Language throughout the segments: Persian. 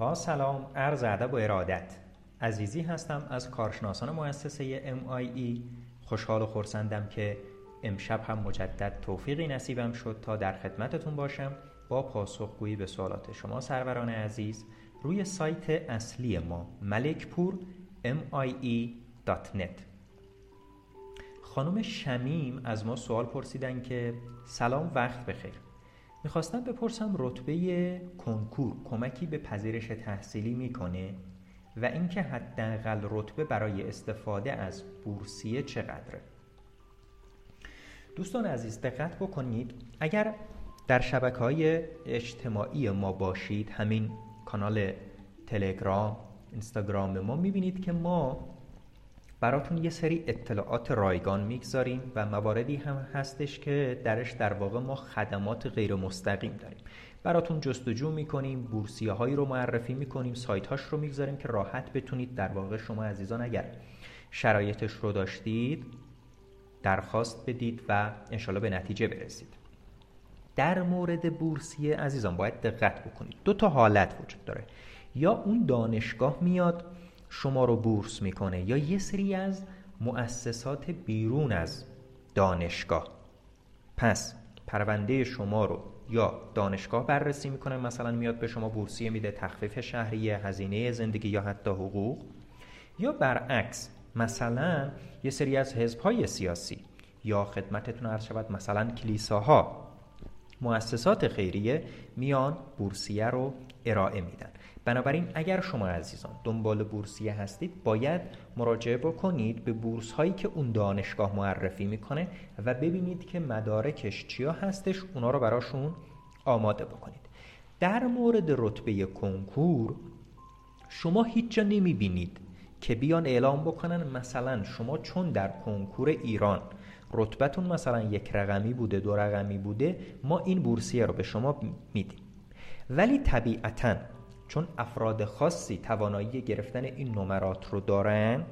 با سلام، عرض ادب و ارادت. عزیزی هستم از کارشناسان مؤسسه MIE. خوشحال و خرسندم که امشب هم مجدد توفیقی نصیبم شد تا در خدمتتون باشم با پاسخگویی به سوالات شما سروران عزیز روی سایت اصلی ما malikpur.mie.net. خانم شمیم از ما سوال پرسیدن که سلام، وقت بخیر. میخواستم بپرسم رتبه کنکور کمکی به پذیرش تحصیلی میکنه و اینکه حداقل رتبه برای استفاده از بورسیه چقدره؟ دوستان عزیز دقت بکنید، اگر در شبکه‌های اجتماعی ما باشید، همین کانال تلگرام، اینستاگرام ما، میبینید که ما براتون یه سری اطلاعات رایگان میگذاریم و مواردی هم هستش که درش در واقع ما خدمات غیر مستقیم داریم. براتون جستجو میکنیم، بورسیه هایی رو معرفی میکنیم، سایت هاش رو میگذاریم که راحت بتونید در واقع شما عزیزان اگر شرایطش رو داشتید درخواست بدید و انشالله به نتیجه برسید. در مورد بورسیه عزیزان باید دقت بکنید. 2 حالت وجود داره: یا اون دانشگاه میاد شما رو بورس میکنه، یا یه سری از مؤسسات بیرون از دانشگاه. پس پرونده شما رو یا دانشگاه بررسی میکنه، مثلا میاد به شما بورسیه میده، تخفیف شهریه، هزینه زندگی یا حتی حقوق، یا برعکس مثلا یه سری از حزب‌های سیاسی یا خدمتتون عرض شود مثلا کلیساها، مؤسسات خیریه میان بورسیه رو ارائه میدن. بنابراین اگر شما عزیزان دنبال بورسیه هستید باید مراجعه بکنید به بورس هایی که اون دانشگاه معرفی میکنه و ببینید که مدارکش چیا هستش، اونا رو براشون آماده بکنید. در مورد رتبه کنکور شما هیچ جا نمیبینید که بیان اعلام بکنن مثلا شما چون در کنکور ایران رتبتون مثلا 1 رقمی بوده، 2 رقمی بوده، ما این بورسیه رو به شما میدیم. ولی طبیعتاً چون افراد خاصی توانایی گرفتن این نمرات رو دارن،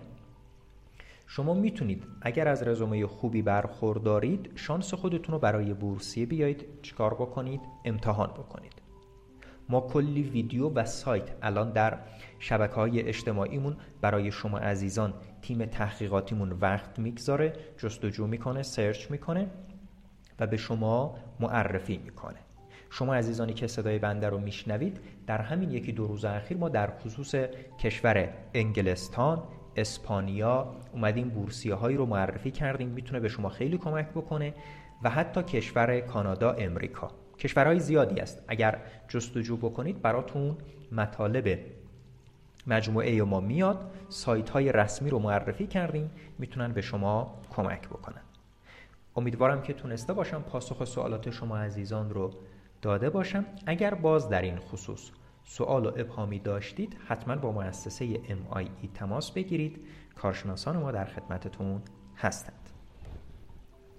شما میتونید اگر از رزومه خوبی برخوردارید شانس خودتون رو برای بورسیه بیایید چیکار بکنید؟ امتحان بکنید. ما کلی ویدیو و سایت الان در شبکه‌های اجتماعیمون برای شما عزیزان، تیم تحقیقاتیمون وقت میگذاره، جستجو میکنه، سرچ میکنه و به شما معرفی میکنه. شما عزیزانی که صدای بنده رو میشنوید، در همین 1-2 روز اخیر ما در خصوص کشور انگلستان، اسپانیا اومدیم بورسیه هایی رو معرفی کردیم، میتونه به شما خیلی کمک بکنه، و حتی کشور کانادا، امریکا. کشورهای زیادی است، اگر جستجو بکنید براتون مطالب مجموعه ما میاد، سایت های رسمی رو معرفی کردیم، میتونن به شما کمک بکنن. امیدوارم که تونسته باشم پاسخ سوالات شما عزیزان رو داده باشم. اگر باز در این خصوص سوال و ابهامی داشتید حتما با مؤسسه MIE تماس بگیرید، کارشناسان ما در خدمتتون هستند.